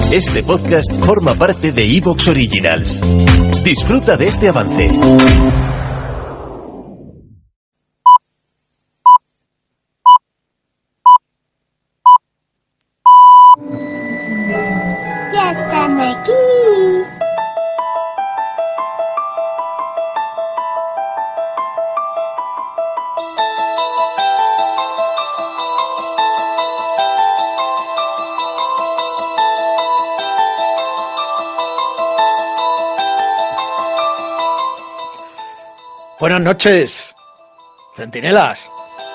Este podcast forma parte de Evox Originals. Disfruta de este avance. ¡Ya están aquí! Buenas noches, centinelas.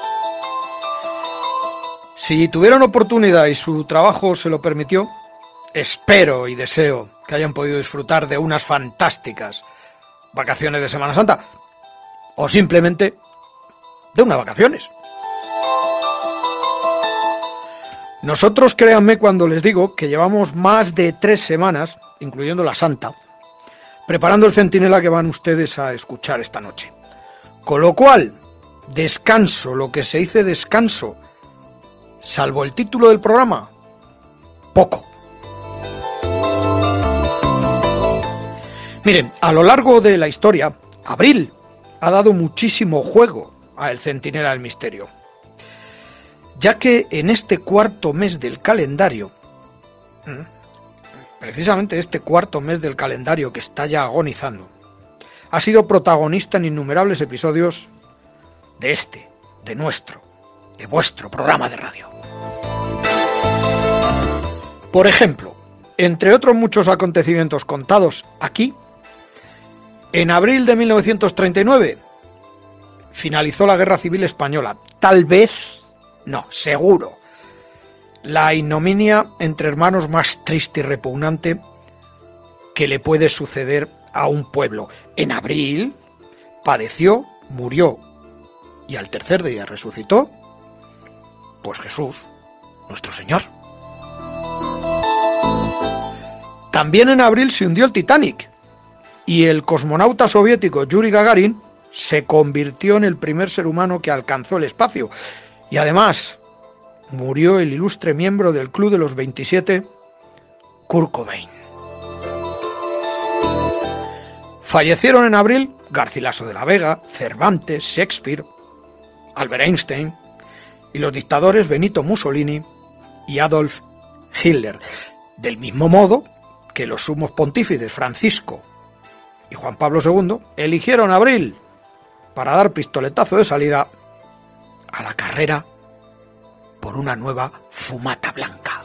Si tuvieron oportunidad y su trabajo se lo permitió, espero y deseo que hayan podido disfrutar de unas fantásticas vacaciones de Semana Santa, o simplemente de unas vacaciones. Nosotros, créanme cuando les digo que llevamos más de 3 semanas, incluyendo la Santa, preparando el centinela que van ustedes a escuchar esta noche. Con lo cual, descanso, lo que se dice descanso, salvo el título del programa, poco. Miren, a lo largo de la historia, abril ha dado muchísimo juego al Centinela del Misterio, ya que en este cuarto mes del calendario, precisamente este cuarto mes del calendario que está ya agonizando, ha sido protagonista en innumerables episodios de vuestro programa de radio. Por ejemplo, entre otros muchos acontecimientos contados aquí, en abril de 1939 finalizó la Guerra Civil Española. Tal vez, no, seguro, la ignominia entre hermanos más triste y repugnante que le puede suceder a un pueblo. En abril padeció, murió y al tercer día resucitó, pues Jesús, nuestro Señor. También en abril se hundió el Titanic y el cosmonauta soviético Yuri Gagarin se convirtió en el primer ser humano que alcanzó el espacio. Y además murió el ilustre miembro del Club de los 27, Kurt Cobain. Fallecieron en abril Garcilaso de la Vega, Cervantes, Shakespeare, Albert Einstein y los dictadores Benito Mussolini y Adolf Hitler. Del mismo modo que los sumos pontífices Francisco y Juan Pablo II eligieron abril para dar pistoletazo de salida a la carrera por una nueva fumata blanca.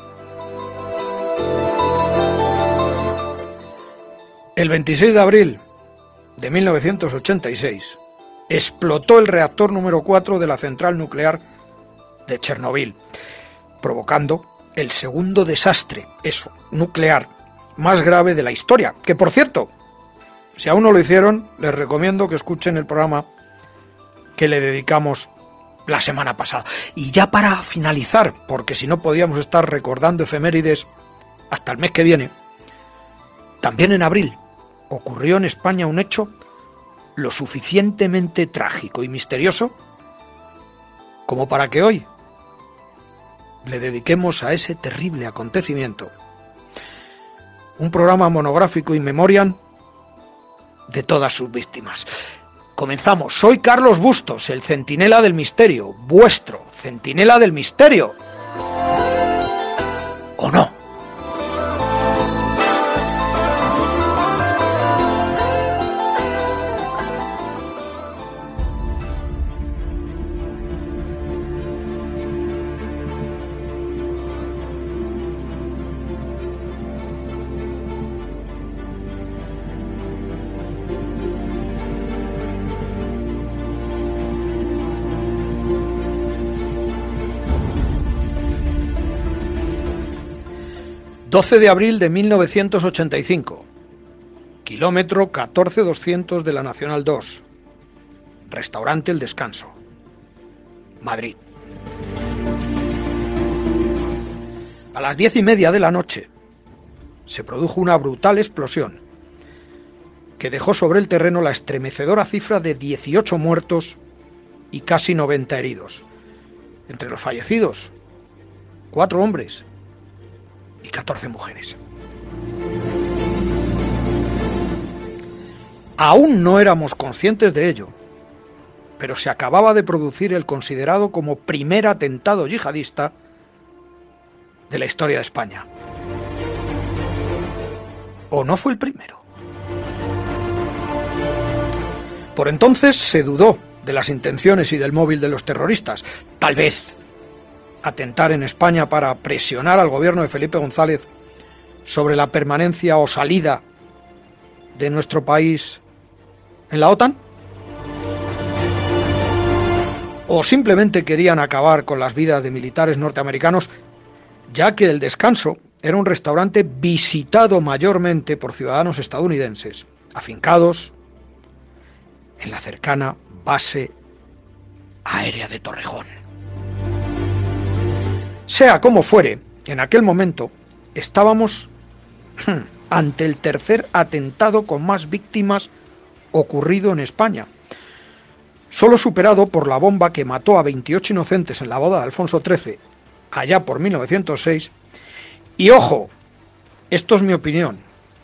El 26 de abril de 1986 explotó el reactor número 4 de la central nuclear de Chernobyl, provocando el segundo desastre nuclear más grave de la historia, que por cierto, si aún no lo hicieron, les recomiendo que escuchen el programa que le dedicamos la semana pasada. Y ya para finalizar, porque si no podíamos estar recordando efemérides hasta el mes que viene, también en abril ocurrió en España un hecho lo suficientemente trágico y misterioso como para que hoy le dediquemos a ese terrible acontecimiento un programa monográfico in memoriam de todas sus víctimas. Comenzamos. Soy Carlos Bustos, el centinela del misterio, vuestro centinela del misterio. ¿O no? ...12 de abril de 1985... ...kilómetro 14200 de la Nacional 2... ...restaurante El Descanso... ...Madrid... A las 10:30 de la noche... ...se produjo una brutal explosión... ...que dejó sobre el terreno la estremecedora cifra de 18 muertos... ...y casi 90 heridos... ...entre los fallecidos... 4 hombres... y 14 mujeres. Aún no éramos conscientes de ello, pero se acababa de producir el considerado como primer atentado yihadista de la historia de España. ¿O no fue el primero? Por entonces se dudó de las intenciones y del móvil de los terroristas. Tal vez atentar en España para presionar al gobierno de Felipe González sobre la permanencia o salida de nuestro país en la OTAN. O simplemente querían acabar con las vidas de militares norteamericanos, ya que El Descanso era un restaurante visitado mayormente por ciudadanos estadounidenses, afincados en la cercana base aérea de Torrejón. Sea como fuere, en aquel momento estábamos ante el tercer atentado con más víctimas ocurrido en España, solo superado por la bomba que mató a 28 inocentes en la boda de Alfonso XIII, allá por 1906, y ojo, esto es mi opinión,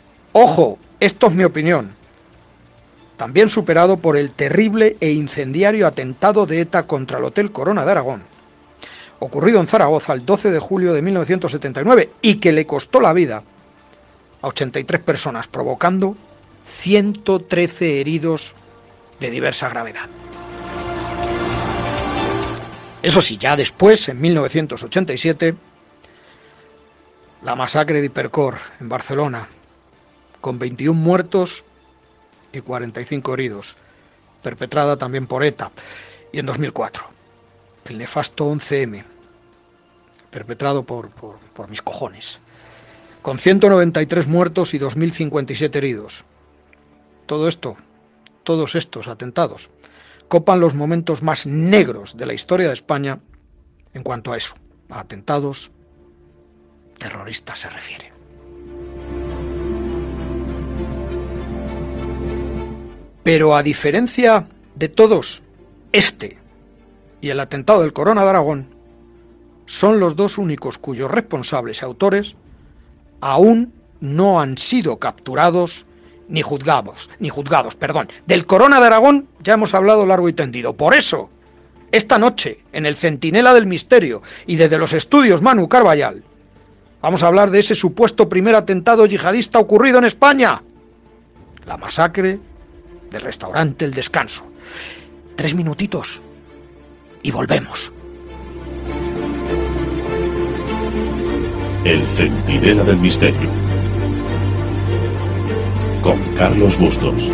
también superado por el terrible e incendiario atentado de ETA contra el Hotel Corona de Aragón, ocurrido en Zaragoza el 12 de julio de 1979 y que le costó la vida a 83 personas, provocando 113 heridos de diversa gravedad. Eso sí, ya después, en 1987, la masacre de Hipercor en Barcelona, con 21 muertos y 45 heridos, perpetrada también por ETA. Y en 2004, el nefasto 11M, perpetrado por mis cojones, con 193 muertos y 2.057 heridos. Todos estos atentados, copan los momentos más negros de la historia de España en cuanto a eso, a atentados terroristas se refiere. Pero a diferencia de todos, este y el atentado del Corona de Aragón son los dos únicos cuyos responsables y autores aún no han sido capturados ni juzgados. Del Corona de Aragón ya hemos hablado largo y tendido. Por eso, esta noche, en el Centinela del Misterio y desde los estudios Manu Carballal, vamos a hablar de ese supuesto primer atentado yihadista ocurrido en España, la masacre del restaurante El Descanso. 3 minutitos y volvemos. El Centinela del Misterio, con Carlos Bustos.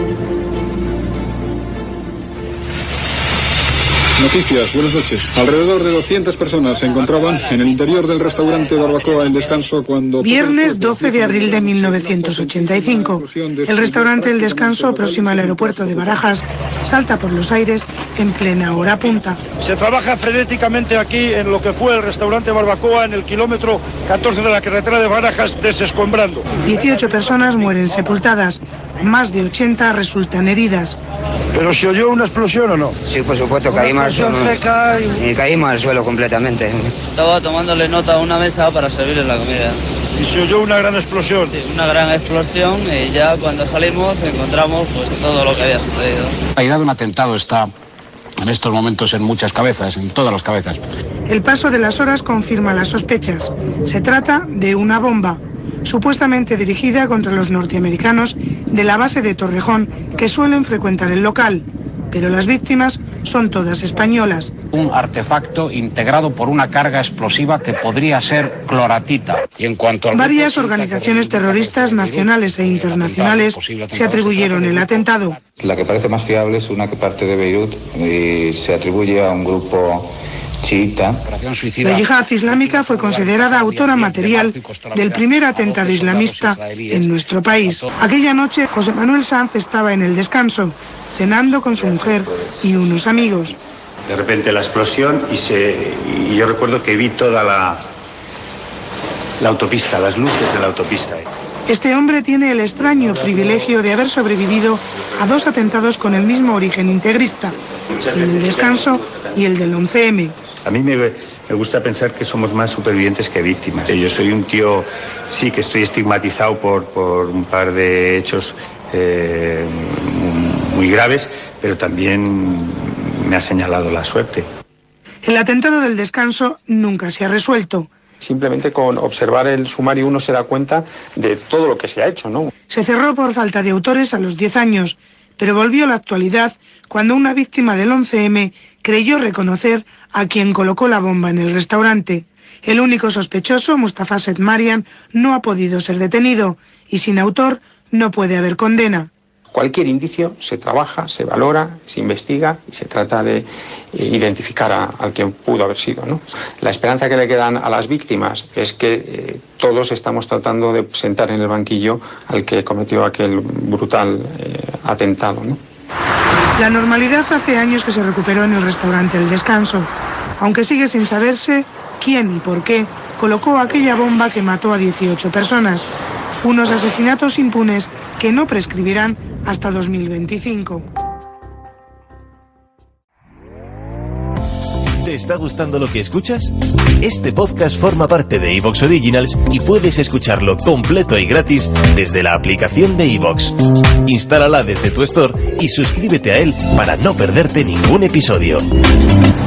Noticias, buenas noches. Alrededor de 200 personas se encontraban en el interior del restaurante Barbacoa El Descanso cuando... Viernes 12 de abril de 1985. El restaurante El Descanso, próximo al aeropuerto de Barajas, salta por los aires en plena hora punta. Se trabaja frenéticamente aquí en lo que fue el restaurante Barbacoa en el kilómetro 14 de la carretera de Barajas, desescombrando. 18 personas mueren sepultadas, más de 80 resultan heridas. ¿Pero se oyó una explosión o no? Sí, por supuesto, caímos al suelo completamente. Estaba tomándole nota a una mesa para servirle la comida. ¿Y se oyó una gran explosión? Sí, una gran explosión, y ya cuando salimos encontramos pues todo lo que había sucedido. La idea de un atentado está en estos momentos en muchas cabezas, en todas las cabezas. El paso de las horas confirma las sospechas. Se trata de una bomba, supuestamente dirigida contra los norteamericanos de la base de Torrejón, que suelen frecuentar el local, pero las víctimas son todas españolas. Un artefacto integrado por una carga explosiva que podría ser cloratita. Y en cuanto al varias organizaciones terroristas nacionales e internacionales se atribuyeron el atentado. La que parece más fiable es una que parte de Beirut y se atribuye a un grupo chiita. La yihad islámica fue considerada autora material del primer atentado islamista en nuestro país. Aquella noche, José Manuel Sanz estaba en El Descanso, cenando con su mujer y unos amigos. De repente la explosión y yo recuerdo que vi toda la autopista, las luces de la autopista. Este hombre tiene el extraño privilegio de haber sobrevivido a 2 atentados con el mismo origen integrista, el del Descanso y el del 11M. A mí me me gusta pensar que somos más supervivientes que víctimas. Yo soy un tío, sí, que estoy estigmatizado por un par de hechos muy graves, pero también me ha señalado la suerte. El atentado del Descanso nunca se ha resuelto. Simplemente con observar el sumario uno se da cuenta de todo lo que se ha hecho, ¿no? Se cerró por falta de autores a los 10 años, pero volvió a la actualidad cuando una víctima del 11M creyó reconocer a quien colocó la bomba en el restaurante. El único sospechoso, Mustafa Sedmarian, no ha podido ser detenido y sin autor no puede haber condena. Cualquier indicio se trabaja, se valora, se investiga y se trata de identificar a quien pudo haber sido, ¿no? La esperanza que le quedan a las víctimas es que todos estamos tratando de sentar en el banquillo al que cometió aquel brutal atentado, ¿no? La normalidad hace años que se recuperó en el restaurante El Descanso, aunque sigue sin saberse quién y por qué colocó aquella bomba que mató a 18 personas. Unos asesinatos impunes que no prescribirán hasta 2025. ¿Te está gustando lo que escuchas? Este podcast forma parte de iVoox Originals y puedes escucharlo completo y gratis desde la aplicación de iVoox. Instálala desde tu store y suscríbete a él para no perderte ningún episodio.